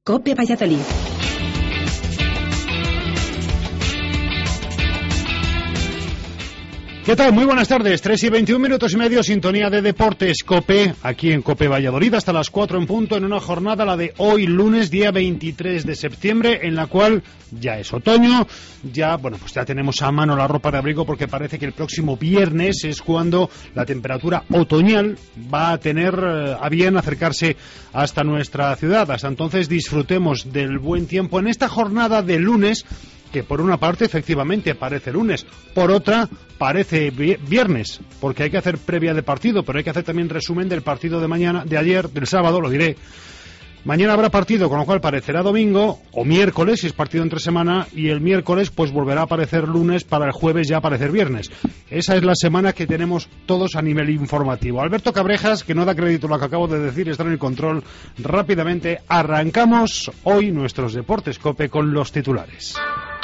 COPE Valladolid. ¿Qué tal? Muy buenas tardes. 3:21 sintonía de Deportes COPE, aquí en COPE Valladolid, hasta las 4 en punto, en una jornada, la de hoy, lunes, día 23 de septiembre, en la cual ya es otoño, ya tenemos a mano la ropa de abrigo, porque parece que el próximo viernes es cuando la temperatura otoñal va a tener a bien acercarse hasta nuestra ciudad. Hasta entonces disfrutemos del buen tiempo en esta jornada de lunes, que por una parte efectivamente parece lunes, por otra parece viernes, porque hay que hacer previa de partido, pero hay que hacer también resumen del partido de mañana, de ayer, del sábado, lo diré. Mañana habrá partido, con lo cual parecerá domingo o miércoles, si es partido entre semana, y el miércoles pues volverá a parecer lunes, para el jueves ya parecer viernes. Esa es la semana que tenemos todos a nivel informativo. Alberto Cabrejas, que no da crédito a lo que acabo de decir, está en el control. Rápidamente arrancamos hoy nuestros Deportes COPE con los titulares.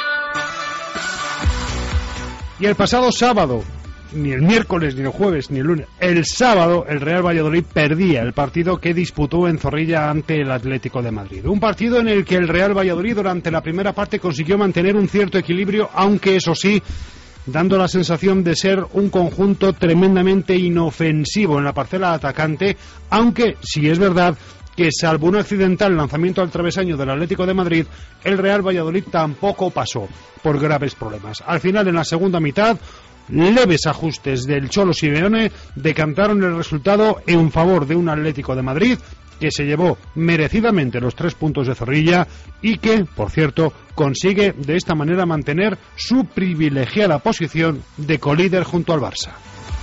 Y el pasado sábado, ni el miércoles, ni el jueves, ni el lunes, el sábado, el Real Valladolid perdía el partido que disputó en Zorrilla ante el Atlético de Madrid. Un partido en el que el Real Valladolid durante la primera parte consiguió mantener un cierto equilibrio, aunque eso sí, dando la sensación de ser un conjunto tremendamente inofensivo en la parcela atacante, aunque sí es verdad que salvo un accidental lanzamiento al travesaño del Atlético de Madrid, el Real Valladolid tampoco pasó por graves problemas. Al final, en la segunda mitad, leves ajustes del Cholo Simeone decantaron el resultado en favor de un Atlético de Madrid que se llevó merecidamente los 3 puntos de Zorrilla y que, por cierto, consigue de esta manera mantener su privilegiada posición de colíder junto al Barça.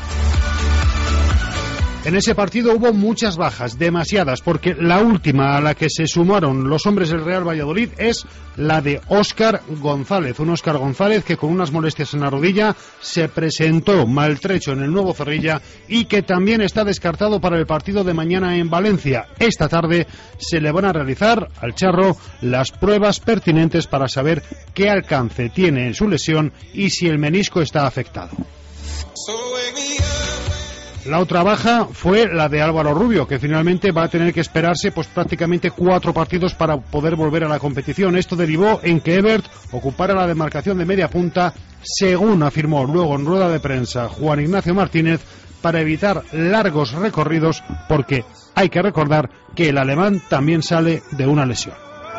En ese partido hubo muchas bajas, demasiadas, porque la última a la que se sumaron los hombres del Real Valladolid es la de Óscar González. Un Óscar González que con unas molestias en la rodilla se presentó maltrecho en el nuevo Zorrilla y que también está descartado para el partido de mañana en Valencia. Esta tarde se le van a realizar al charro las pruebas pertinentes para saber qué alcance tiene en su lesión y si el menisco está afectado. La otra baja fue la de Álvaro Rubio, que finalmente va a tener que esperarse pues prácticamente 4 partidos para poder volver a la competición. Esto derivó en que Ebert ocupara la demarcación de media punta, según afirmó luego en rueda de prensa Juan Ignacio Martínez, para evitar largos recorridos, porque hay que recordar que el alemán también sale de una lesión.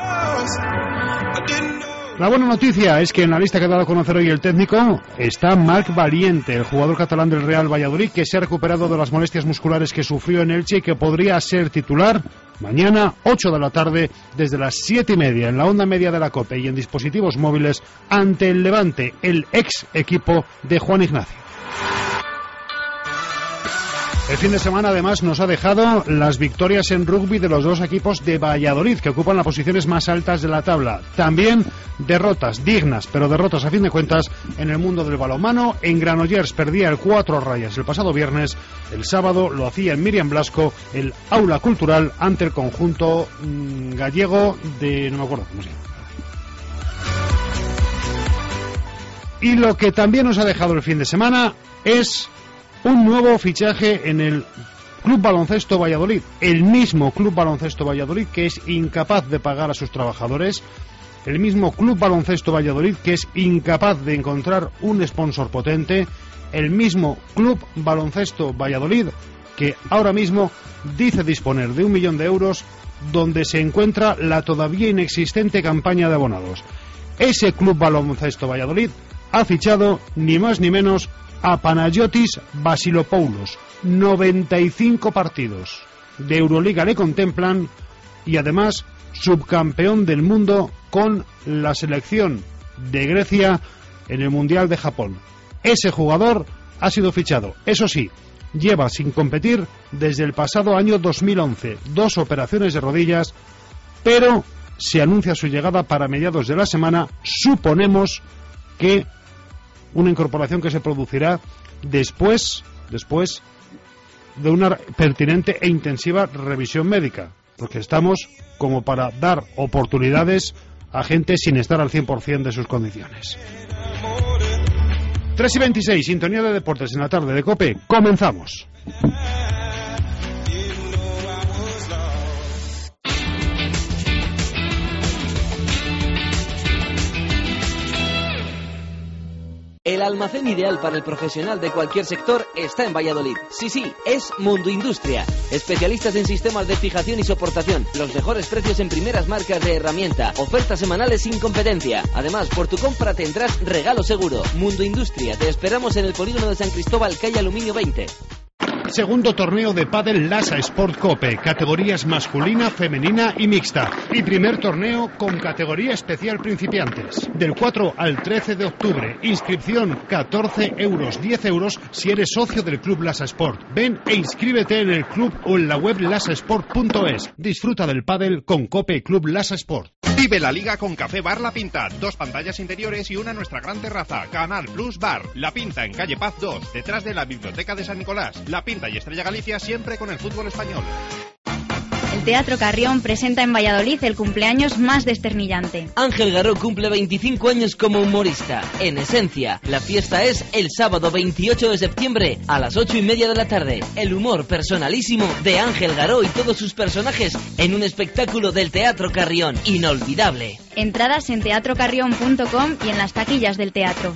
La buena noticia es que en la lista que ha dado a conocer hoy el técnico está Marc Valiente, el jugador catalán del Real Valladolid, que se ha recuperado de las molestias musculares que sufrió en Elche y que podría ser titular mañana, 8 de la tarde, desde las 7:30 en la onda media de la COPE y en dispositivos móviles ante el Levante, el ex equipo de Juan Ignacio. El fin de semana además nos ha dejado las victorias en rugby de los 2 equipos de Valladolid, que ocupan las posiciones más altas de la tabla. También derrotas dignas, pero derrotas a fin de cuentas en el mundo del balonmano. En Granollers perdía el 4 Rayas el pasado viernes. El sábado lo hacía en Miriam Blasco, el aula cultural, ante el conjunto gallego de... no me acuerdo cómo se llama. Y lo que también nos ha dejado el fin de semana es un nuevo fichaje en el Club Baloncesto Valladolid, el mismo Club Baloncesto Valladolid que es incapaz de pagar a sus trabajadores, el mismo Club Baloncesto Valladolid que es incapaz de encontrar un sponsor potente, el mismo Club Baloncesto Valladolid que ahora mismo dice disponer de 1 millón de euros, donde se encuentra la todavía inexistente campaña de abonados. Ese Club Baloncesto Valladolid ha fichado ni más ni menos a Panayotis Vasilopoulos. 95 partidos de Euroliga le contemplan y además subcampeón del mundo con la selección de Grecia en el Mundial de Japón. Ese jugador ha sido fichado. Eso sí, lleva sin competir desde el pasado año 2011. 2 operaciones de rodillas, pero se anuncia su llegada para mediados de la semana. Suponemos que una incorporación que se producirá después de una pertinente e intensiva revisión médica, porque estamos como para dar oportunidades a gente sin estar al 100% de sus condiciones. 3:26, sintonía de deportes en la tarde de COPE. Comenzamos. El almacén ideal para el profesional de cualquier sector está en Valladolid. Sí, es Mundo Industria. Especialistas en sistemas de fijación y soportación. Los mejores precios en primeras marcas de herramienta. Ofertas semanales sin competencia. Además, por tu compra tendrás regalo seguro. Mundo Industria. Te esperamos en el polígono de San Cristóbal, calle Aluminio 20. Segundo torneo de pádel Lasa Sport Cope, categorías masculina, femenina y mixta. Y primer torneo con categoría especial principiantes. Del 4 al 13 de octubre. Inscripción 14 euros, 10 euros si eres socio del Club Lasa Sport. Ven e inscríbete en el club o en la web lasasport.es. Disfruta del pádel con Cope Club Lasa Sport. Vive la liga con Café Bar La Pinta. 2 pantallas interiores y una en nuestra gran terraza. Canal Plus Bar. La Pinta en calle Paz 2, detrás de la Biblioteca de San Nicolás. La Pinta y Estrella Galicia siempre con el fútbol español. El Teatro Carrión presenta en Valladolid el cumpleaños más desternillante. Ángel Garó cumple 25 años como humorista. En esencia, la fiesta es el sábado 28 de septiembre a las 8:30 de la tarde. El humor personalísimo de Ángel Garó y todos sus personajes en un espectáculo del Teatro Carrión. Inolvidable. Entradas en teatrocarrión.com y en las taquillas del teatro.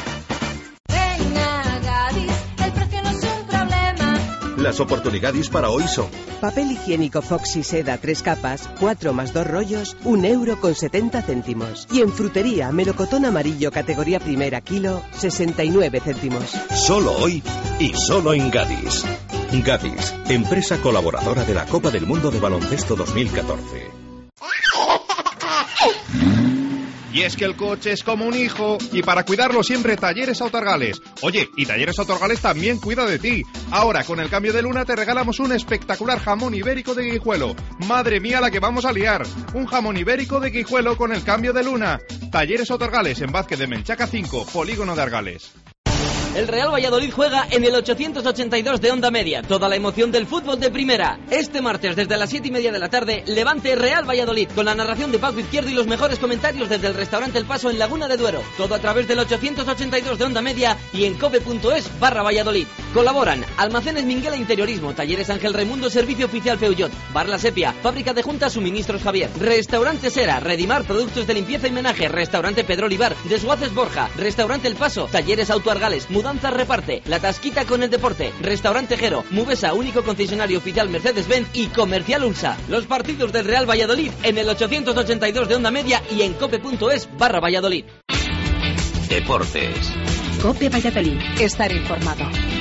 Las oportunidades para hoy son: papel higiénico Foxy Seda 3 capas, 4 más 2 rollos, 1,70 €. Y en frutería, melocotón amarillo categoría primera kilo, 69 céntimos. Solo hoy y solo en Gadis. Gadis, empresa colaboradora de la Copa del Mundo de Baloncesto 2014. Y es que el coche es como un hijo, y para cuidarlo siempre Talleres Autargales. Oye, y Talleres Autargales también cuida de ti. Ahora, con el cambio de luna, te regalamos un espectacular jamón ibérico de Guijuelo. ¡Madre mía la que vamos a liar! Un jamón ibérico de Guijuelo con el cambio de luna. Talleres Autargales, en Vázquez de Menchaca 5, Polígono de Argales. El Real Valladolid juega en el 882 de Onda Media. Toda la emoción del fútbol de primera. Este martes desde las 7:30 de la tarde, Levante Real Valladolid, con la narración de Paco Izquierdo y los mejores comentarios desde el restaurante El Paso en Laguna de Duero. Todo a través del 882 de Onda Media y en cope.es/Valladolid. Colaboran Almacenes Minguela Interiorismo, Talleres Ángel Raimundo, Servicio Oficial Peugeot, Bar La Sepia, Fábrica de Juntas, Suministros Javier, Restaurante Sera, Redimar, Productos de Limpieza y Menaje, Restaurante Pedro Olivar, Desguaces Borja, Restaurante El Paso, Talleres Auto Argales, Mudanzas Reparte, La Tasquita con el Deporte, Restaurante Jero, Mubesa, único concesionario oficial Mercedes-Benz y Comercial Ulsa. Los partidos del Real Valladolid en el 882 de Onda Media y en cope.es/Valladolid. Deportes. Cope Valladolid. Estar informado.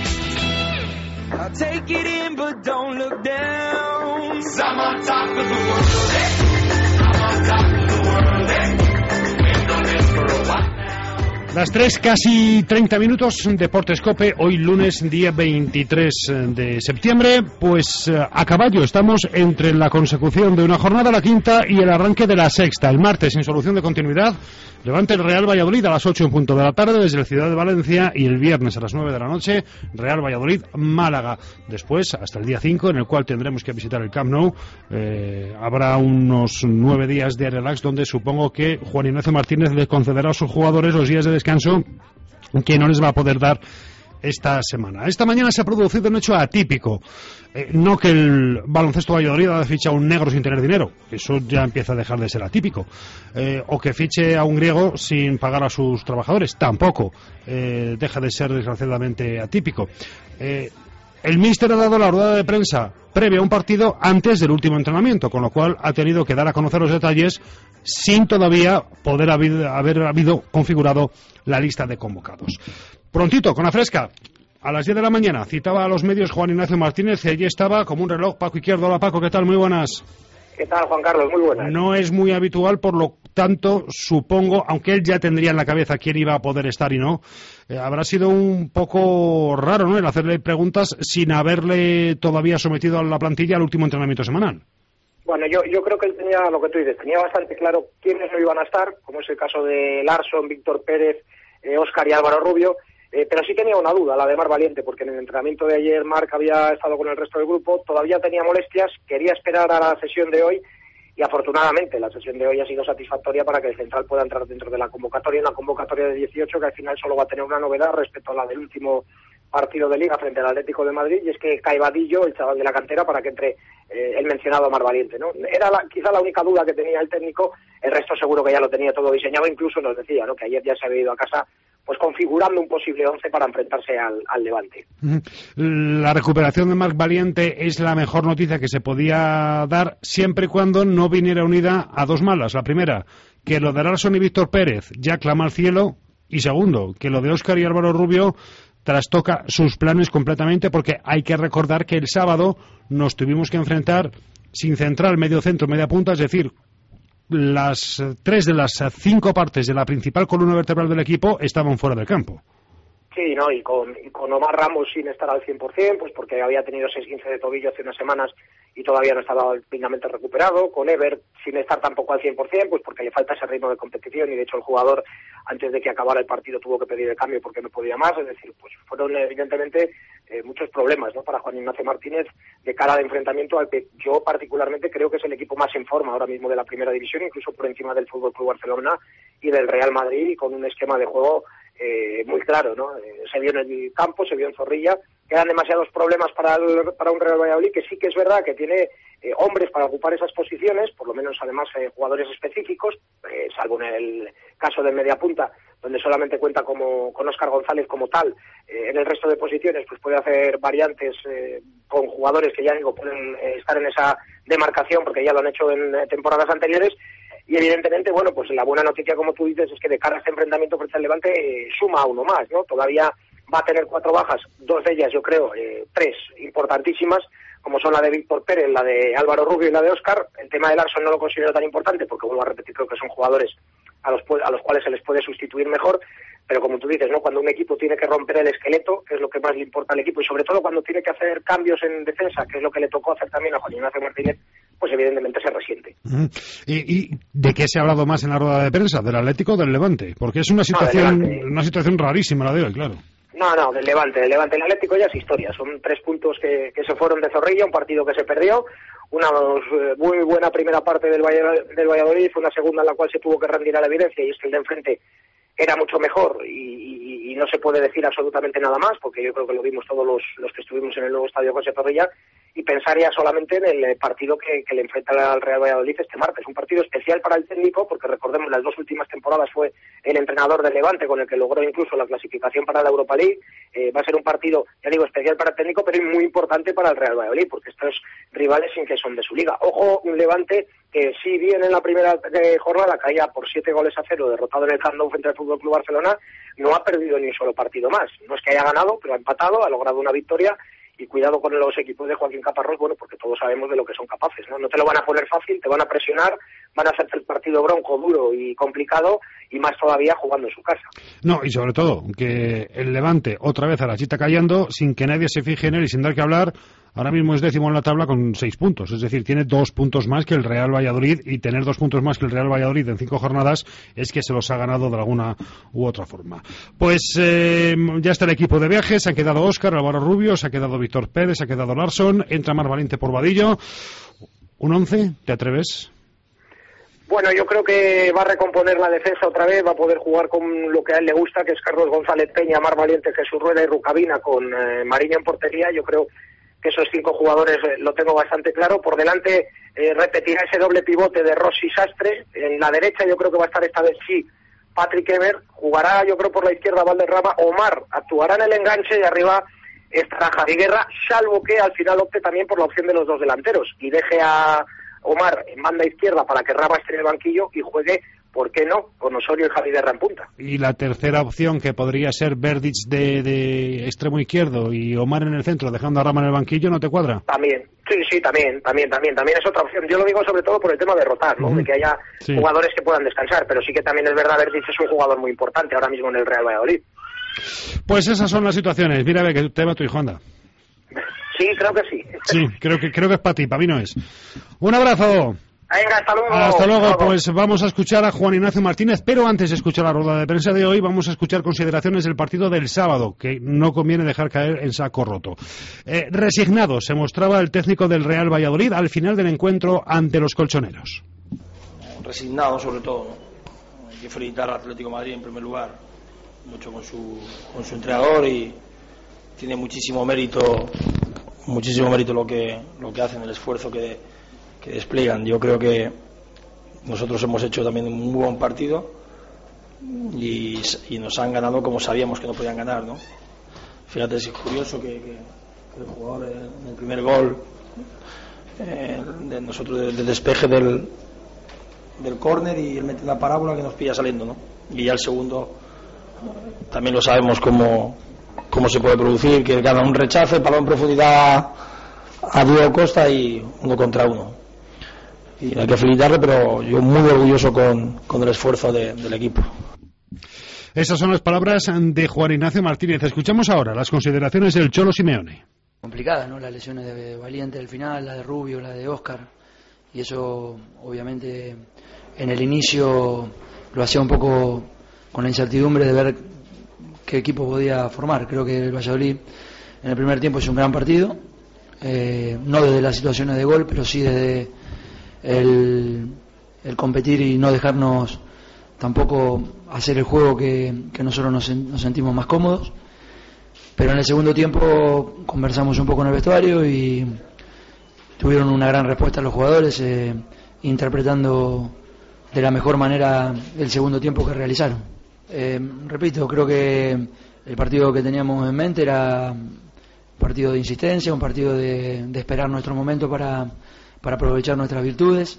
Las 3, casi 30 minutos, Deportes Cope, hoy lunes, día 23 de septiembre, pues a caballo estamos entre la consecución de una jornada, la quinta, y el arranque de la sexta. El martes, sin solución de continuidad, Levante el Real Valladolid a las 8:00 de la tarde desde la ciudad de Valencia, y el viernes a las 9 de la noche, Real Valladolid Málaga. Después, hasta el día 5, en el cual tendremos que visitar el Camp Nou, habrá unos 9 días de relax, donde supongo que Juan Ignacio Martínez les concederá a sus jugadores los días de descanso que no les va a poder dar esta semana. Esta mañana se ha producido un hecho atípico. No que el Baloncesto Valladolid haya fichado a un negro sin tener dinero, eso ya empieza a dejar de ser atípico. O que fiche a un griego sin pagar a sus trabajadores, tampoco deja de ser desgraciadamente atípico. El míster ha dado la rueda de prensa previa a un partido antes del último entrenamiento, con lo cual ha tenido que dar a conocer los detalles sin todavía poder haber habido configurado la lista de convocados. Prontito, con la fresca, a las 10 de la mañana, citaba a los medios Juan Ignacio Martínez y allí estaba como un reloj Paco Izquierdo. Hola Paco, ¿qué tal? Muy buenas. ¿Qué tal, Juan Carlos? Muy buenas. No es muy habitual, por lo tanto, supongo, aunque él ya tendría en la cabeza quién iba a poder estar y no, habrá sido un poco raro, ¿no?, el hacerle preguntas sin haberle todavía sometido a la plantilla al último entrenamiento semanal. Bueno, yo creo que él tenía, lo que tú dices, tenía bastante claro quiénes no iban a estar, como es el caso de Larson, Víctor Pérez, Óscar y Álvaro Rubio, pero sí tenía una duda, la de Marc Valiente, porque en el entrenamiento de ayer Marc había estado con el resto del grupo, todavía tenía molestias, quería esperar a la sesión de hoy, y afortunadamente la sesión de hoy ha sido satisfactoria para que el central pueda entrar dentro de la convocatoria, una convocatoria de 18 que al final solo va a tener una novedad respecto a la del último partido de Liga frente al Atlético de Madrid, y es que cae Vadillo, el chaval de la cantera, para que entre el mencionado Marc Valiente, ¿no? Era quizá la única duda que tenía el técnico, el resto seguro que ya lo tenía todo diseñado, incluso nos decía, ¿no?, que ayer ya se había ido a casa pues configurando un posible 11 para enfrentarse al Levante. La recuperación de Marc Valiente es la mejor noticia que se podía dar siempre y cuando no viniera unida a dos malas. La primera, que lo de Larsson y Víctor Pérez ya clama al cielo, y segundo, que lo de Óscar y Álvaro Rubio trastoca sus planes completamente, porque hay que recordar que el sábado nos tuvimos que enfrentar sin central, medio centro, media punta, es decir, las 3 de las 5 partes de la principal columna vertebral del equipo estaban fuera del campo. Sí, ¿no? Y con Omar Ramos sin estar al 100%, pues porque había tenido 6-15 de tobillo hace unas semanas y todavía no estaba plenamente recuperado. Con Ever sin estar tampoco al 100%, pues porque le falta ese ritmo de competición, y de hecho el jugador antes de que acabara el partido tuvo que pedir el cambio porque no podía más. Es decir, pues fueron evidentemente muchos problemas, ¿no?, para Juan Ignacio Martínez de cara al enfrentamiento al que yo particularmente creo que es el equipo más en forma ahora mismo de la primera división, incluso por encima del FC Barcelona y del Real Madrid, y con un esquema de juego muy claro, ¿no? Se vio en el campo, se vio en Zorrilla. Quedan demasiados problemas para un Real Valladolid que sí que es verdad que tiene hombres para ocupar esas posiciones, por lo menos además jugadores específicos, salvo en el caso del mediapunta, donde solamente cuenta con Óscar González como tal. En el resto de posiciones pues puede hacer variantes con jugadores que ya digo pueden estar en esa demarcación porque ya lo han hecho en temporadas anteriores. Y evidentemente, bueno, pues la buena noticia, como tú dices, es que de cara a este enfrentamiento frente al Levante suma uno más, ¿no? Todavía va a tener 4 bajas, 2 de ellas, yo creo, 3 importantísimas, como son la de Víctor Pérez, la de Álvaro Rubio y la de Óscar. El tema de Larsson no lo considero tan importante porque, vuelvo a repetir, creo que son jugadores a los cuales se les puede sustituir mejor, pero como tú dices, ¿no?, cuando un equipo tiene que romper el esqueleto, que es lo que más le importa al equipo, y sobre todo cuando tiene que hacer cambios en defensa, que es lo que le tocó hacer también a Juan Ignacio Martínez, pues evidentemente se resiente. ¿Y de qué se ha hablado más en la rueda de prensa? ¿Del Atlético o del Levante? Porque es una situación rarísima la de hoy, claro. No, del Levante. El Atlético ya es historia. Son 3 puntos que se fueron de Zorrilla, un partido que se perdió, una muy buena primera parte del Valladolid, una segunda en la cual se tuvo que rendir a la evidencia, y es que el de enfrente era mucho mejor y no se puede decir absolutamente nada más, porque yo creo que lo vimos todos los que estuvimos en el nuevo estadio José Zorrilla, y pensar ya solamente en el partido que le enfrenta al Real Valladolid este martes. Un partido especial para el técnico, porque recordemos, las 2 últimas temporadas fue el entrenador del Levante, con el que logró incluso la clasificación para la Europa League. Va a ser un partido, ya digo, especial para el técnico, pero muy importante para el Real Valladolid, porque estos rivales sin que son de su liga. Ojo, un Levante que si bien en la primera jornada caía por 7-0, derrotado en el Camp Nou frente al FC Barcelona, no ha perdido ni un solo partido más. No es que haya ganado, pero ha empatado, ha logrado una victoria. Y cuidado con los equipos de Joaquín Caparrós, bueno, porque todos sabemos de lo que son capaces, ¿no? No te lo van a poner fácil, te van a presionar, van a hacerte el partido bronco, duro y complicado, y más todavía jugando en su casa. No, y sobre todo, que el Levante otra vez a la chita cayendo, sin que nadie se fije en él y sin dar que hablar, ahora mismo es 10º en la tabla con 6 puntos, es decir, tiene 2 puntos más que el Real Valladolid, y tener 2 puntos más que el Real Valladolid en 5 jornadas es que se los ha ganado de alguna u otra forma. Pues ya está el equipo de viajes, se han quedado Óscar, Álvaro Rubio, se ha quedado Víctor Pérez, se ha quedado Larsson, entra Marc Valiente por Vadillo. ¿Un 11? ¿Te atreves? Bueno, yo creo que va a recomponer la defensa otra vez, va a poder jugar con lo que a él le gusta, que es Carlos González Peña, Marc Valiente, Jesús Rueda y Rucabina, con Mariño en portería. Yo creo que esos 5 jugadores lo tengo bastante claro. Por delante repetirá ese doble pivote de Rossi Sastre. En la derecha yo creo que va a estar esta vez sí Patrick Ever. Jugará yo creo por la izquierda Valderrama. Omar actuará en el enganche y arriba estará Javi Guerra, salvo que al final opte también por la opción de los 2 delanteros y deje a Omar en banda izquierda para que Rama esté en el banquillo y juegue, ¿por qué no?, con Osorio y Javi Guerra en punta. Y la tercera opción, que podría ser Verdic de extremo izquierdo y Omar en el centro, dejando a Rama en el banquillo, ¿no te cuadra? También, sí, también es otra opción. Yo lo digo sobre todo por el tema de rotar, ¿no? De que haya jugadores que puedan descansar, pero sí que también es verdad, Verdic es un jugador muy importante ahora mismo en el Real Valladolid. Pues esas son las situaciones. Mira, ve que te va tu hijo, anda. Sí, creo que sí. Sí, creo que es para ti, para mí no es. Un abrazo. Venga, hasta luego. Hasta luego. Pues vamos a escuchar a Juan Ignacio Martínez, pero antes de escuchar la rueda de prensa de hoy, vamos a escuchar consideraciones del partido del sábado, que no conviene dejar caer en saco roto. Resignado se mostraba el técnico del Real Valladolid al final del encuentro ante los colchoneros. Resignado, sobre todo, ¿no? Hay que felicitar al Atlético de Madrid en primer lugar, mucho con su entrenador, y tiene muchísimo mérito lo que hacen, el esfuerzo que despliegan. Yo creo que nosotros hemos hecho también un muy buen partido y nos han ganado como sabíamos que no podían ganar, ¿no? Fíjate, es curioso que el jugador en el primer gol de nosotros del despeje del córner, y él mete una parábola que nos pilla saliendo, ¿no? Y ya el segundo también lo sabemos cómo se puede producir, que gana un rechace, balón en profundidad a Diego Costa y 1 contra 1. Y hay que felicitarle, pero yo muy orgulloso con el esfuerzo del equipo. Estas son las palabras de Juan Ignacio Martínez. Escuchamos ahora las consideraciones del Cholo Simeone. Complicadas, ¿no? Las lesiones de Valiente del final, la de Rubio, la de Óscar, y eso obviamente en el inicio lo hacía un poco con la incertidumbre de ver qué equipo podía formar. Creo que el Valladolid en el primer tiempo hizo un gran partido, no desde las situaciones de gol, pero sí desde el competir y no dejarnos tampoco hacer el juego que nosotros nos sentimos más cómodos. Pero en el segundo tiempo conversamos un poco en el vestuario y tuvieron una gran respuesta los jugadores, interpretando de la mejor manera el segundo tiempo que realizaron. Repito, creo que el partido que teníamos en mente era un partido de insistencia, un partido de esperar nuestro momento para aprovechar nuestras virtudes,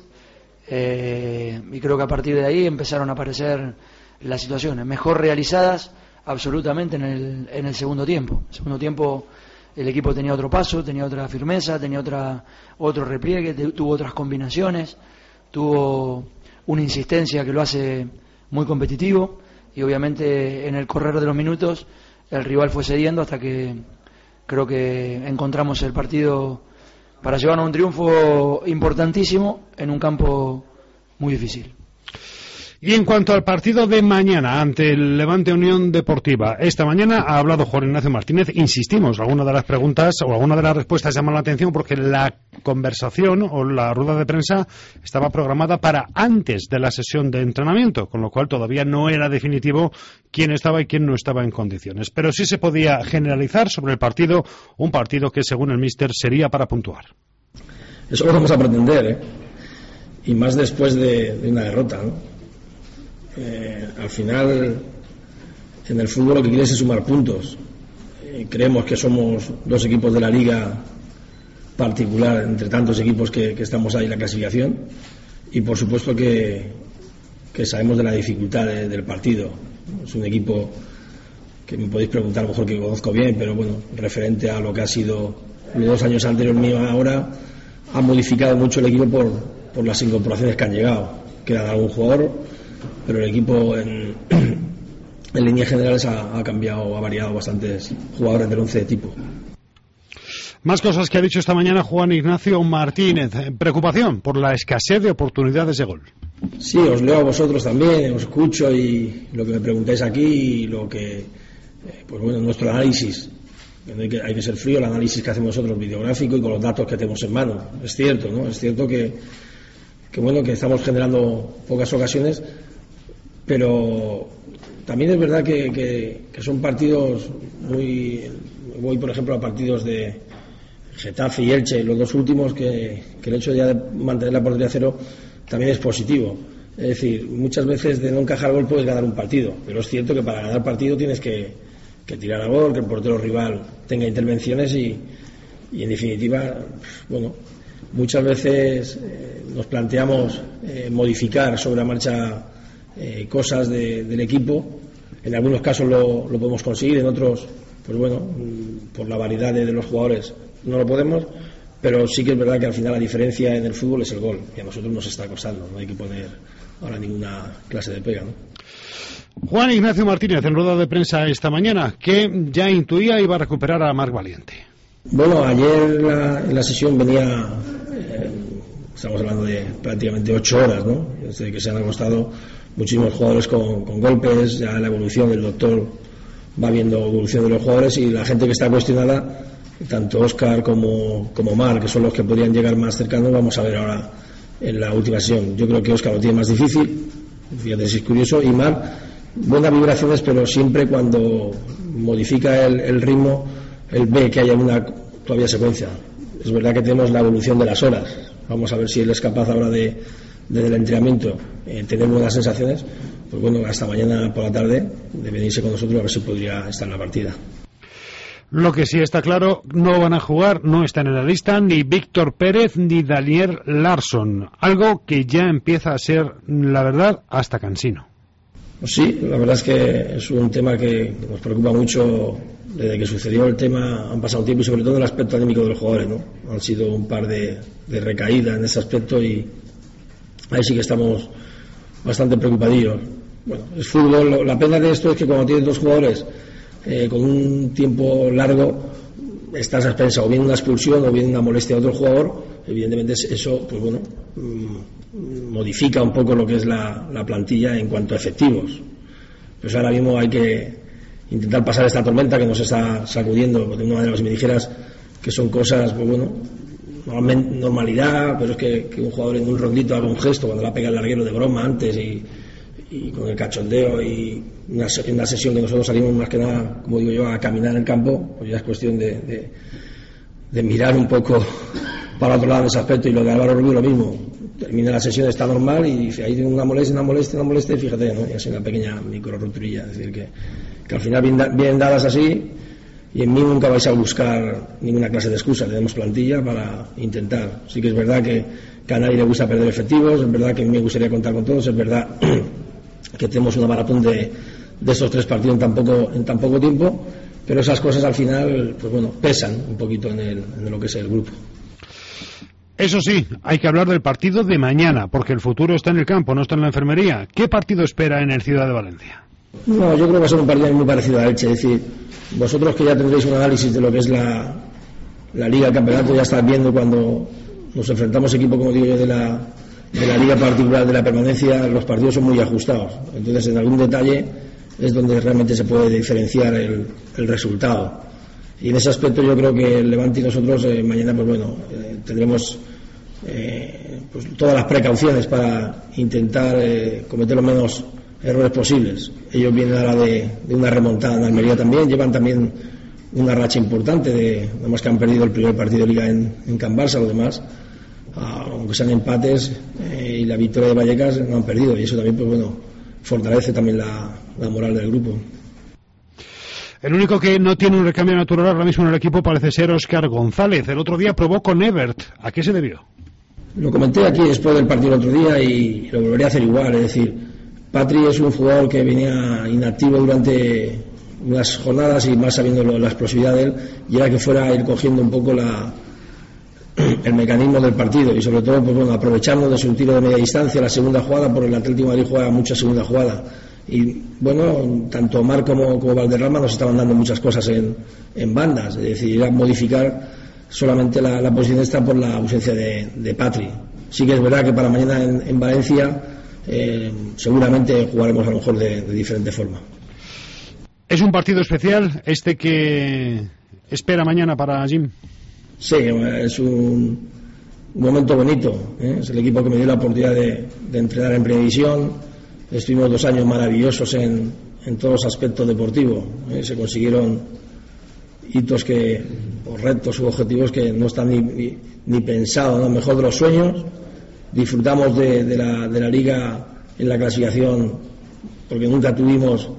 y creo que a partir de ahí empezaron a aparecer las situaciones mejor realizadas absolutamente en el segundo tiempo. En el segundo tiempo el equipo tenía otro paso, tenía otra firmeza, tenía otro repliegue, tuvo otras combinaciones, tuvo una insistencia que lo hace muy competitivo, y obviamente en el correr de los minutos el rival fue cediendo hasta que creo que encontramos el partido para llevarnos un triunfo importantísimo en un campo muy difícil. Y en cuanto al partido de mañana ante el Levante Unión Deportiva, esta mañana ha hablado Juan Ignacio Martínez. Insistimos, alguna de las preguntas o alguna de las respuestas llaman la atención porque la conversación o la rueda de prensa estaba programada para antes de la sesión de entrenamiento, con lo cual todavía no era definitivo quién estaba y quién no estaba en condiciones. Pero sí se podía generalizar sobre el partido, un partido que según el míster sería para puntuar. Eso lo vamos a pretender, y más después de una derrota, ¿no? Al final en el fútbol lo que quieres es sumar puntos. Creemos que somos dos equipos de la liga particular entre tantos equipos que estamos ahí en la clasificación, y por supuesto que sabemos de la dificultad del partido. Es un equipo que me podéis preguntar, a lo mejor que conozco bien, pero bueno, referente a lo que ha sido los 2 años anteriores mío ahora, ha modificado mucho el equipo por las incorporaciones que han llegado. Queda algún jugador, pero el equipo en líneas generales ha cambiado, ha variado bastantes jugadores del 11 de tipo. Más cosas que ha dicho esta mañana Juan Ignacio Martínez. Preocupación por la escasez de oportunidades de gol. Sí, os leo a vosotros también, os escucho, y lo que me preguntáis aquí, y lo que, pues bueno, nuestro análisis. Hay que ser frío, el análisis que hacemos nosotros videográfico y con los datos que tenemos en mano. Es cierto, ¿no? Es cierto que bueno, que estamos generando pocas ocasiones, pero también es verdad que son partidos muy... Voy, por ejemplo, a partidos de Getafe y Elche, los dos últimos, que el hecho de mantener la portería cero también es positivo. Es decir, muchas veces de no encajar gol puedes ganar un partido, pero es cierto que para ganar partido tienes que tirar a gol, que el portero rival tenga intervenciones y en definitiva, bueno, muchas veces nos planteamos modificar sobre la marcha cosas del equipo. En algunos casos lo podemos conseguir, en otros, pues bueno, por la variedad de los jugadores no lo podemos, pero sí que es verdad que al final la diferencia en el fútbol es el gol, y a nosotros nos está costando, no hay que poner ahora ninguna clase de pega, ¿no? Juan Ignacio Martínez, en rueda de prensa esta mañana, que ya intuía iba a recuperar a Marc Valiente. Bueno, ayer en la sesión venía, estamos hablando de prácticamente 8 horas, ¿no? Desde que se han acostado muchísimos jugadores con golpes, ya la evolución, el doctor va viendo evolución de los jugadores, y la gente que está cuestionada, tanto Óscar como Marc, que son los que podrían llegar más cercanos, vamos a ver ahora en la última sesión. Yo creo que Óscar lo tiene más difícil, fíjate si es curioso, y Marc, buenas vibraciones, pero siempre cuando modifica el ritmo, él ve que hay alguna todavía secuencia. Es verdad que tenemos la evolución de las horas, vamos a ver si él es capaz ahora de desde el entrenamiento tener buenas sensaciones, pues bueno, hasta mañana por la tarde de venirse con nosotros a ver si podría estar en la partida. Lo que sí está claro, no van a jugar, no están en la lista ni Víctor Pérez ni Daniel Larsson, algo que ya empieza a ser, la verdad, hasta cansino. Pues sí, la verdad es que es un tema que nos preocupa mucho. Desde que sucedió el tema han pasado tiempo, y sobre todo el aspecto anímico de los jugadores, ¿no? Han sido un par de recaídas en ese aspecto y ahí sí que estamos bastante preocupadillos. Bueno, es fútbol. La pena de esto es que cuando tienes dos jugadores con un tiempo largo, estás a expensas o bien una expulsión o bien una molestia a otro jugador. Evidentemente eso, pues bueno, modifica un poco lo que es la plantilla en cuanto a efectivos. Pues ahora mismo hay que intentar pasar esta tormenta que nos está sacudiendo de una manera, si me dijeras que son cosas, pues bueno, normalidad, pero es que un jugador en un rondito haga un gesto cuando la pega el larguero de broma antes y con el cachondeo y una sesión que nosotros salimos más que nada, como digo yo, a caminar en el campo, pues ya es cuestión de mirar un poco para otro lado en ese aspecto. Y lo de Álvaro Rubio lo mismo, termina la sesión, está normal y dice, ahí tengo una molestia, y fíjate, ¿no? Y así una pequeña micro roturilla, es decir que al final vienen dadas así, y en mí nunca vais a buscar ninguna clase de excusa. Tenemos plantilla para intentar. Sí que es verdad que a nadie le gusta perder efectivos, es verdad que a mí me gustaría contar con todos, es verdad que tenemos una maratón de estos 3 partidos en tan poco tiempo, pero esas cosas al final, pues bueno, pesan un poquito en lo que es el grupo. Eso sí, hay que hablar del partido de mañana, porque el futuro está en el campo, no está en la enfermería. ¿Qué partido espera en el Ciudad de Valencia? No, yo creo que va a ser un partido muy parecido a Elche. Es decir, vosotros que ya tendréis un análisis de lo que es la Liga, el campeonato, ya estáis viendo cuando nos enfrentamos equipo, como digo yo, de la Liga particular de la permanencia, los partidos son muy ajustados. Entonces, en algún detalle es donde realmente se puede diferenciar el resultado. Y en ese aspecto yo creo que el Levante y nosotros mañana, pues bueno, tendremos pues todas las precauciones para intentar cometer los menos errores posibles. Ellos vienen ahora de una remontada en Almería también, llevan también una racha importante, nada más que han perdido el primer partido de Liga en Can Barça, lo demás, aunque sean empates, y la victoria de Vallecas no han perdido, y eso también, pues bueno, fortalece también la moral del grupo. El único que no tiene un recambio natural ahora mismo en el equipo parece ser Óscar González. El otro día probó con Evert. ¿A qué se debió? Lo comenté aquí después del partido el otro día y lo volveré a hacer igual. Es decir, Patri es un jugador que venía inactivo durante unas jornadas y más sabiendo la explosividad de él, y era que fuera a ir cogiendo un poco el mecanismo del partido y sobre todo, pues bueno, aprovechando de su tiro de media distancia, la segunda jugada, porque el Atlético de Madrid juega mucha segunda jugada. Y bueno, tanto Omar como Valderrama nos estaban dando muchas cosas en bandas, es decir, era modificar solamente la posición esta por la ausencia de Patri. Sí que es verdad que para mañana en Valencia seguramente jugaremos a lo mejor de diferente forma. ¿Es un partido especial este que espera mañana para Jim? Sí, es un momento bonito, ¿eh? Es el equipo que me dio la oportunidad de entrenar en Primera División. Estuvimos 2 años maravillosos en todos los aspectos deportivos, ¿eh? Se consiguieron hitos o retos u objetivos que no están ni pensados, ¿no? Mejor de los sueños. Disfrutamos de la Liga en la clasificación porque nunca tuvimos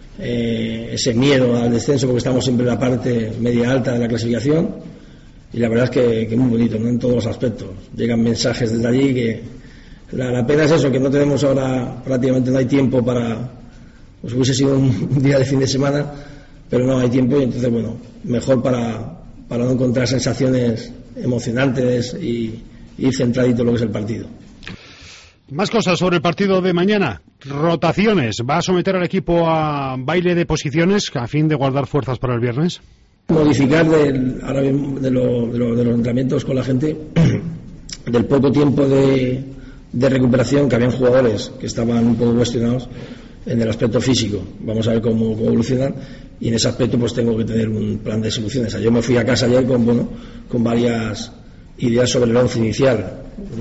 ese miedo al descenso, porque estamos siempre en la parte media alta de la clasificación, y la verdad es que muy bonito, ¿no? En todos los aspectos. Llegan mensajes desde allí que la pena es eso, que no tenemos ahora, prácticamente no hay tiempo pues hubiese sido un día de fin de semana, pero no hay tiempo, y entonces bueno, mejor para no encontrar sensaciones emocionantes y ir centradito en lo que es el partido. Más cosas sobre el partido de mañana. Rotaciones. ¿Va a someter al equipo a baile de posiciones a fin de guardar fuerzas para el viernes? Modificar de los entrenamientos con la gente, del poco tiempo de recuperación, que habían jugadores que estaban un poco cuestionados en el aspecto físico. Vamos a ver cómo evolucionan, y en ese aspecto pues tengo que tener un plan de soluciones. Yo me fui a casa ayer con varias ideas sobre el 11 inicial.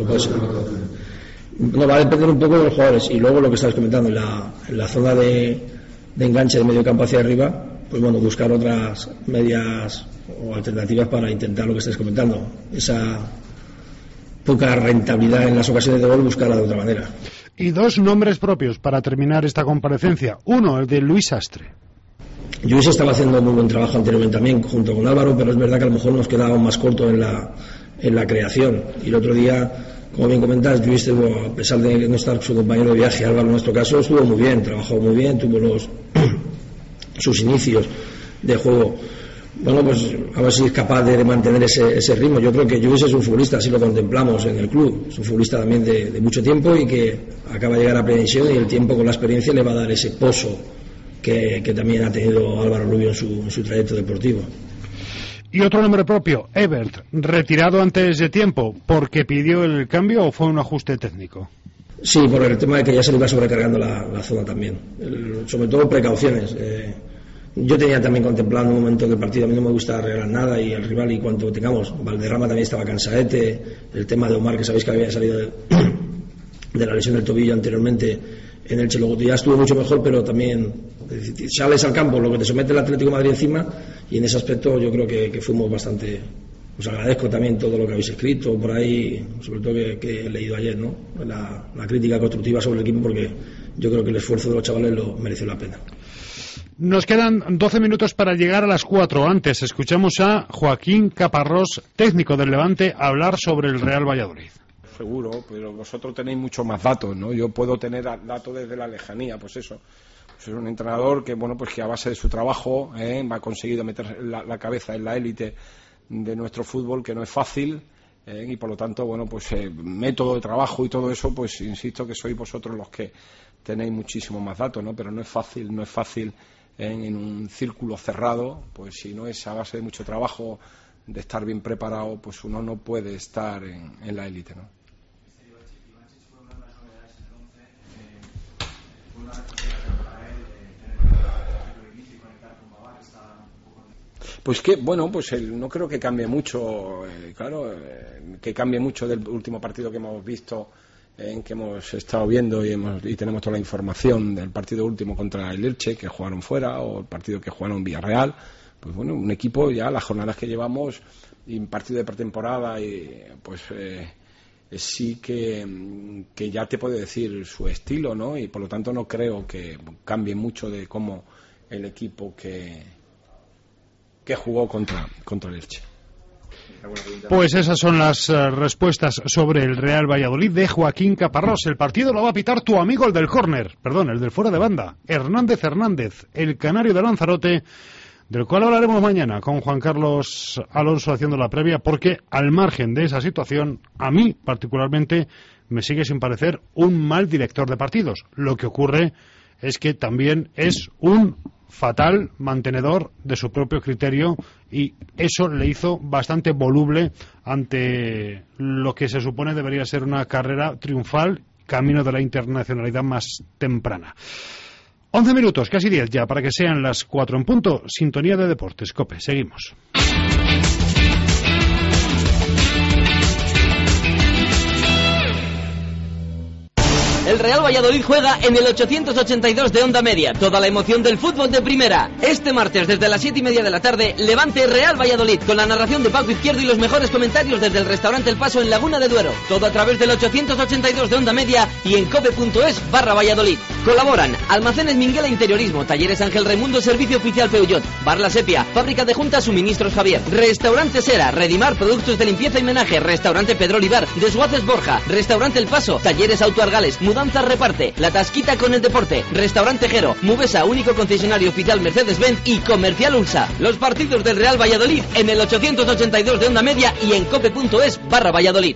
No, va a depender un poco de los jugadores, y luego lo que estabas comentando en la zona de enganche de medio campo hacia arriba, pues bueno, buscar otras medias o alternativas para intentar lo que estáis comentando, esa poca rentabilidad en las ocasiones de gol, buscarla de otra manera. Y dos nombres propios para terminar esta comparecencia. Uno, el de Luis Astre. Luis estaba haciendo muy buen trabajo anteriormente también junto con Álvaro, pero es verdad que a lo mejor nos quedábamos más cortos en la creación. Y el otro día, como bien comentas, Luis, a pesar de no estar su compañero de viaje, Álvaro en nuestro caso, estuvo muy bien, trabajó muy bien, tuvo sus inicios de juego. Bueno, pues a ver si es capaz de mantener ese ritmo. Yo creo que Luis es un futbolista, así lo contemplamos en el club. Es un futbolista también de mucho tiempo y que acaba de llegar a plenitud, y el tiempo con la experiencia le va a dar ese pozo que también ha tenido Álvaro Rubio en su trayecto deportivo. Y otro nombre propio, Ebert, retirado antes de tiempo, ¿porque pidió el cambio o fue un ajuste técnico? Sí, por el tema de que ya se le iba sobrecargando la zona también. Sobre todo precauciones. Yo tenía también contemplado en un momento del partido, a mí no me gusta regalar nada, y el rival, y cuanto tengamos, Valderrama también estaba cansadete, el tema de Omar, que sabéis que había salido de la lesión del tobillo anteriormente en el Elche, luego ya estuvo mucho mejor, pero también sales al campo, lo que te somete el Atlético de Madrid encima, y en ese aspecto yo creo que fuimos bastante. Os agradezco también todo lo que habéis escrito por ahí, sobre todo que he leído ayer, ¿no? La crítica constructiva sobre el equipo, porque yo creo que el esfuerzo de los chavales lo mereció la pena. Nos quedan 12 minutos para llegar a las 4. Antes escuchamos a Joaquín Caparrós, técnico del Levante, hablar sobre el Real Valladolid. Seguro, pero vosotros tenéis muchos más datos, ¿no? Yo puedo tener datos desde la lejanía, pues eso. Pues es un entrenador que, bueno, pues que a base de su trabajo ha conseguido meter la cabeza en la élite de nuestro fútbol, que no es fácil, y por lo tanto, bueno, pues método de trabajo y todo eso, pues insisto que sois vosotros los que tenéis muchísimo más datos, ¿no? Pero no es fácil en un círculo cerrado, pues si no es a base de mucho trabajo, de estar bien preparado, pues uno no puede estar en la élite, ¿no? Pues que, bueno, pues no creo que cambie mucho, que cambie mucho del último partido que hemos visto, que hemos estado viendo y tenemos toda la información del partido último contra el Elche, que jugaron fuera, o el partido que jugaron en Villarreal. Pues bueno, un equipo ya, las jornadas que llevamos, y un partido de pretemporada, y pues sí que ya te puede decir su estilo, ¿no? Y por lo tanto no creo que cambie mucho de cómo el equipo que jugó contra el Elche. Pues esas son las respuestas sobre el Real Valladolid de Joaquín Caparrós. El partido lo va a pitar tu amigo, el del córner, el del fuera de banda, Hernández, el canario de Lanzarote, del cual hablaremos mañana con Juan Carlos Alonso haciendo la previa, porque al margen de esa situación, a mí particularmente me sigue sin parecer un mal director de partidos. Lo que ocurre es que también es un fatal mantenedor de su propio criterio, y eso le hizo bastante voluble ante lo que se supone debería ser una carrera triunfal, camino de la internacionalidad más temprana. 11 minutos, casi 10 ya, para que sean las 4 en punto. Sintonía de Deportes, COPE, seguimos. El Real Valladolid juega en el 882 de Onda Media. Toda la emoción del fútbol de primera. Este martes desde las 7:30 de la tarde, Levante Real Valladolid, con la narración de Paco Izquierdo y los mejores comentarios desde el restaurante El Paso en Laguna de Duero. Todo a través del 882 de Onda Media y en cope.es/Valladolid. Colaboran Almacenes Minguela Interiorismo, Talleres Ángel Raimundo, Servicio Oficial Peugeot, Bar La Sepia, Fábrica de Juntas, Suministros Javier, Restaurante Sera, Redimar, Productos de Limpieza y Menaje, Restaurante Pedro Olivar, Desguaces Borja, Restaurante El Paso, Talleres Auto Argales, Mudanzas Reparte, La Tasquita con el Deporte, Restaurante Jero, Mubesa, único concesionario oficial Mercedes-Benz y Comercial Ulsa. Los partidos del Real Valladolid en el 882 de Onda Media y en cope.es/Valladolid.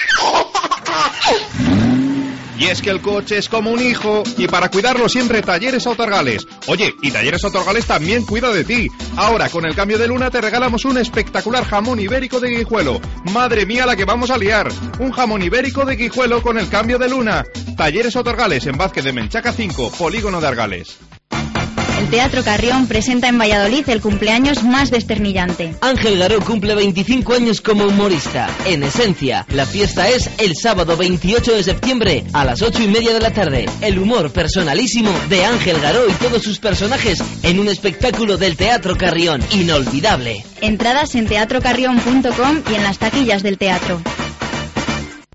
Y es que el coche es como un hijo, y para cuidarlo siempre Talleres Autargales. Oye, y Talleres Autargales también cuida de ti. Ahora, con el cambio de luna, te regalamos un espectacular jamón ibérico de Guijuelo. ¡Madre mía la que vamos a liar! Un jamón ibérico de Guijuelo con el cambio de luna. Talleres Autargales, en Vázquez de Menchaca 5, Polígono de Argales. El Teatro Carrión presenta en Valladolid el cumpleaños más desternillante. Ángel Garó cumple 25 años como humorista. En esencia, la fiesta es el sábado 28 de septiembre a las 8:30 de la tarde. El humor personalísimo de Ángel Garó y todos sus personajes en un espectáculo del Teatro Carrión inolvidable. Entradas en teatrocarrión.com y en las taquillas del teatro.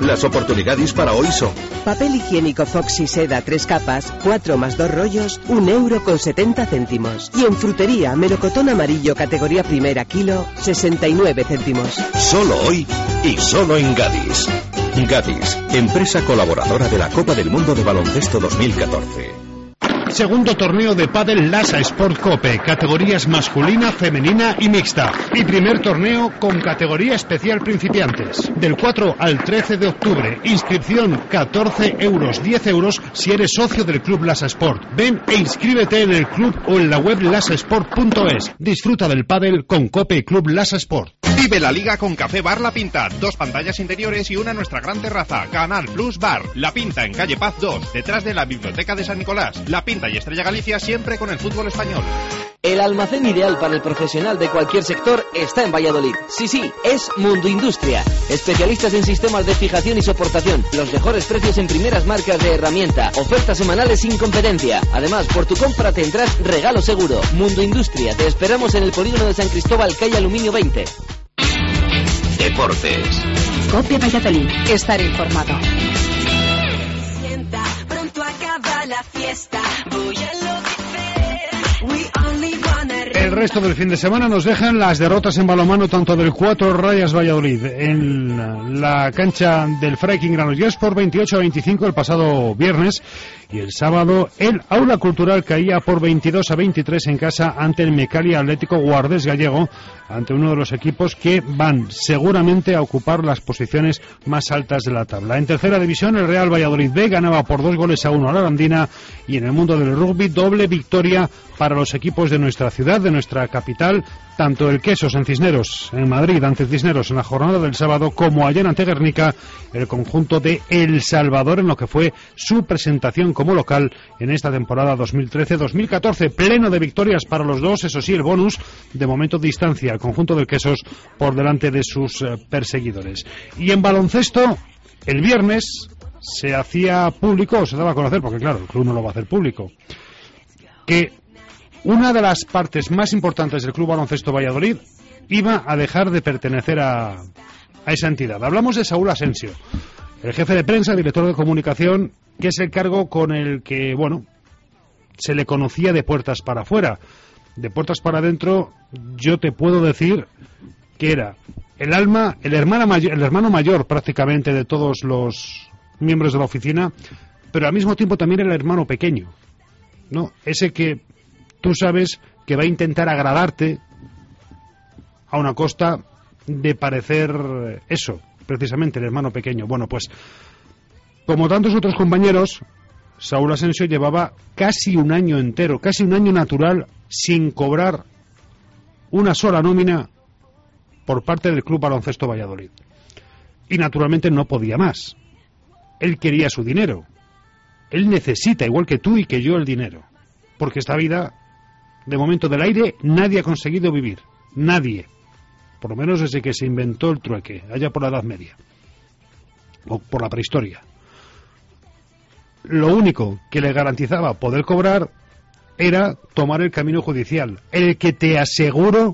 Las oportunidades para hoy son: papel higiénico Foxy Seda 3 capas, 4 más 2 rollos, €1,70. Y en frutería, melocotón amarillo categoría primera kilo, 69 céntimos. Solo hoy y solo en Gadis. Gadis, empresa colaboradora de la Copa del Mundo de Baloncesto 2014. Segundo torneo de pádel Lasa Sport Cope, categorías masculina, femenina y mixta. Y primer torneo con categoría especial principiantes. Del 4 al 13 de octubre. Inscripción 14 euros, 10 euros si eres socio del Club Lasa Sport. Ven e inscríbete en el club o en la web lasasport.es. Disfruta del pádel con Cope y Club Lasa Sport. Vive la liga con Café Bar La Pinta. 2 pantallas interiores y una en nuestra gran terraza. Canal Plus Bar. La Pinta en calle Paz 2, detrás de la Biblioteca de San Nicolás. La Pinta y Estrella Galicia siempre con el fútbol español. El almacén ideal para el profesional de cualquier sector está en Valladolid. Sí, es Mundo Industria. Especialistas en sistemas de fijación y soportación. Los mejores precios en primeras marcas de herramienta. Ofertas semanales sin competencia. Además, por tu compra tendrás regalo seguro. Mundo Industria. Te esperamos en el polígono de San Cristóbal, calle Aluminio 20. Deportes. Cope Valladolid. Estar informado. Pronto acaba la fiesta. Voy a El resto del fin de semana nos dejan las derrotas en balonmano tanto del 4 Rayas Valladolid en la cancha del Freiking Granollers por 28-25 el pasado viernes, y el sábado el Aula Cultural caía por 22-23 en casa ante el Mecalia Atlético Guardés Gallego, ante uno de los equipos que van seguramente a ocupar las posiciones más altas de la tabla. En tercera división el Real Valladolid B ganaba por 2-1 a la Arandina, y en el mundo del rugby doble victoria para los equipos de nuestra ciudad, de nuestra capital, tanto el Quesos en Cisneros, en Madrid, ante Cisneros en la jornada del sábado, como ayer ante Guernica, el conjunto de El Salvador en lo que fue su presentación como local en esta temporada 2013-2014, pleno de victorias para los dos, eso sí, el bonus, de momento distancia al conjunto del Quesos por delante de sus perseguidores. Y en baloncesto, el viernes se hacía público, o se daba a conocer, porque claro, el club no lo va a hacer público, que una de las partes más importantes del Club Baloncesto Valladolid iba a dejar de pertenecer a esa entidad. Hablamos de Saúl Asensio, el jefe de prensa, director de comunicación, que es el cargo con el que, bueno, se le conocía de puertas para afuera. De puertas para adentro, yo te puedo decir que era el hermano mayor prácticamente de todos los miembros de la oficina, pero al mismo tiempo también era el hermano pequeño, ¿no? Ese que tú sabes que va a intentar agradarte a una costa de parecer eso, precisamente el hermano pequeño. Bueno, pues como tantos otros compañeros, Saúl Asensio llevaba casi un año entero, casi un año natural, sin cobrar una sola nómina por parte del Club Baloncesto Valladolid. Y naturalmente no podía más. Él quería su dinero. Él necesita, igual que tú y que yo, el dinero. Porque esta vida, de momento, del aire, nadie ha conseguido vivir. Nadie. Por lo menos desde que se inventó el trueque, allá por la Edad Media. O por la prehistoria. Lo único que le garantizaba poder cobrar era tomar el camino judicial. El que te aseguro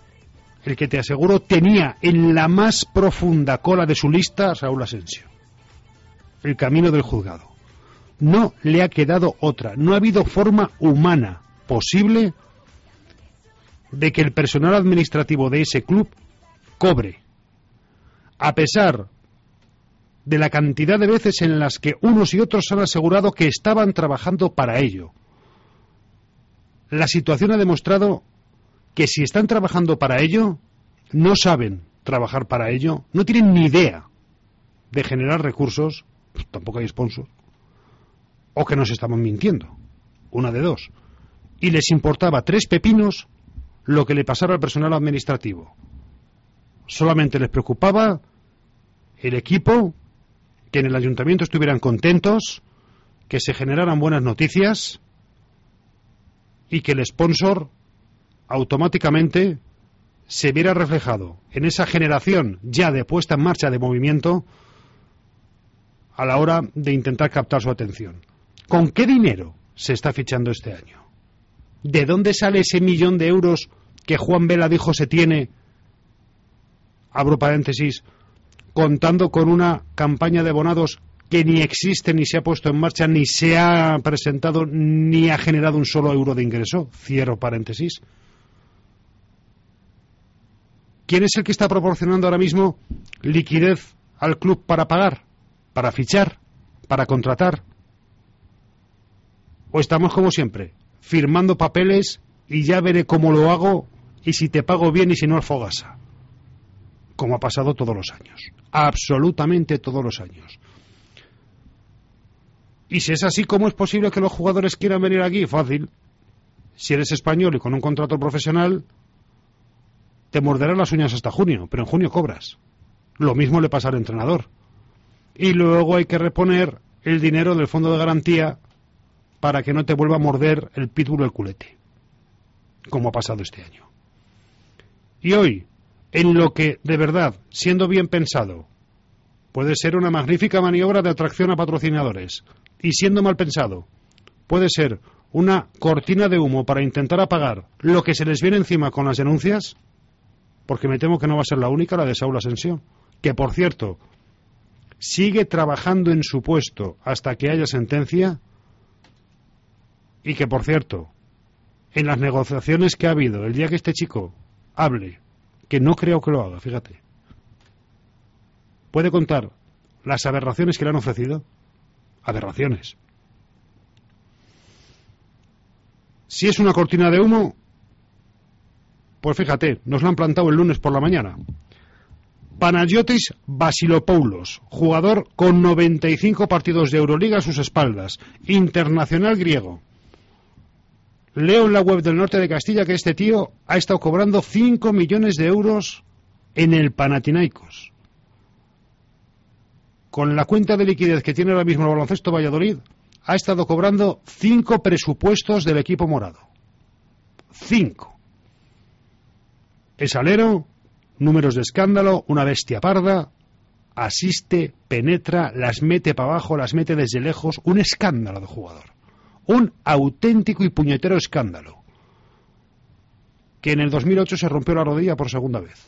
tenía en la más profunda cola de su lista a Saúl Asensio. El camino del juzgado. No le ha quedado otra. No ha habido forma humana posible de que el personal administrativo de ese club cobre, a pesar de la cantidad de veces en las que unos y otros han asegurado que estaban trabajando para ello. La situación ha demostrado que si están trabajando para ello, no saben trabajar para ello, no tienen ni idea de generar recursos, pues tampoco hay sponsors, o que nos estaban mintiendo, una de dos, y les importaba 3 pepinos lo que le pasara al personal administrativo. Solamente les preocupaba el equipo, que en el ayuntamiento estuvieran contentos, que se generaran buenas noticias y que el sponsor automáticamente se viera reflejado en esa generación ya de puesta en marcha de movimiento a la hora de intentar captar su atención. ¿Con qué dinero se está fichando este año? ¿De dónde sale ese 1.000.000 de euros que Juan Vela dijo se tiene, abro paréntesis, contando con una campaña de abonados que ni existe, ni se ha puesto en marcha, ni se ha presentado, ni ha generado un solo euro de ingreso. Cierro paréntesis. ¿Quién es el que está proporcionando ahora mismo liquidez al club para pagar, para fichar, para contratar? ¿O estamos como siempre, firmando papeles y ya veré cómo lo hago y si te pago bien y si no al fogasa? Como ha pasado todos los años, absolutamente todos los años. Y si es así, ¿cómo es posible que los jugadores quieran venir aquí? Fácil. Si eres español y con un contrato profesional, te morderás las uñas hasta junio, pero en junio cobras. Lo mismo le pasa al entrenador. Y luego hay que reponer el dinero del fondo de garantía para que no te vuelva a morder el pitbull o el culete, como ha pasado este año. Y hoy, en lo que, de verdad, siendo bien pensado, puede ser una magnífica maniobra de atracción a patrocinadores, y siendo mal pensado, puede ser una cortina de humo para intentar apagar lo que se les viene encima con las denuncias, porque me temo que no va a ser la única, la de Saúl Asensio, que, por cierto, sigue trabajando en su puesto hasta que haya sentencia, y que, por cierto, en las negociaciones que ha habido, el día que este chico hable, que no creo que lo haga, fíjate, puede contar las aberraciones que le han ofrecido. Aberraciones. Si es una cortina de humo, pues fíjate, nos la han plantado el lunes por la mañana. Panagiotis Vasilopoulos, jugador con 95 partidos de Euroliga a sus espaldas, internacional griego. Leo en la web del Norte de Castilla que este tío ha estado cobrando 5 millones de euros en el Panathinaikos. Con la cuenta de liquidez que tiene ahora mismo el Baloncesto Valladolid, ha estado cobrando 5 presupuestos del equipo morado. 5. Es alero, números de escándalo, una bestia parda, asiste, penetra, las mete para abajo, las mete desde lejos, un escándalo de jugador. Un auténtico y puñetero escándalo. Que en el 2008 se rompió la rodilla por segunda vez.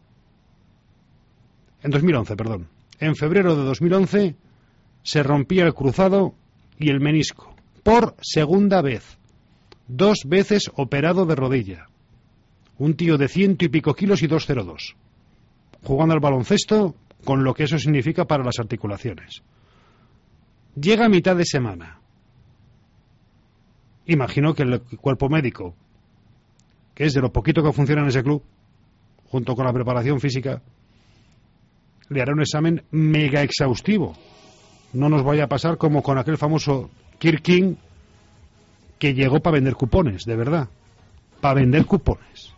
En 2011, perdón. En febrero de 2011 se rompía el cruzado y el menisco. Por segunda vez. 2 veces operado de rodilla. Un tío de 100 y pico kilos y 202. Jugando al baloncesto con lo que eso significa para las articulaciones. Llega a mitad de semana. Imagino que el cuerpo médico, que es de lo poquito que funciona en ese club, junto con la preparación física, le hará un examen mega exhaustivo. No nos vaya a pasar como con aquel famoso Kirk King, que llegó para vender cupones, de verdad. Para vender cupones.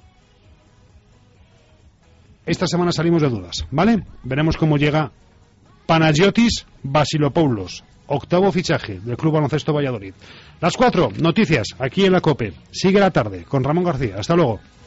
Esta semana salimos de dudas, ¿vale? Veremos cómo llega Panagiotis Vasilopoulos, octavo fichaje del Club Baloncesto Valladolid. Las 4, noticias aquí en la COPE. Sigue la tarde con Ramón García. Hasta luego.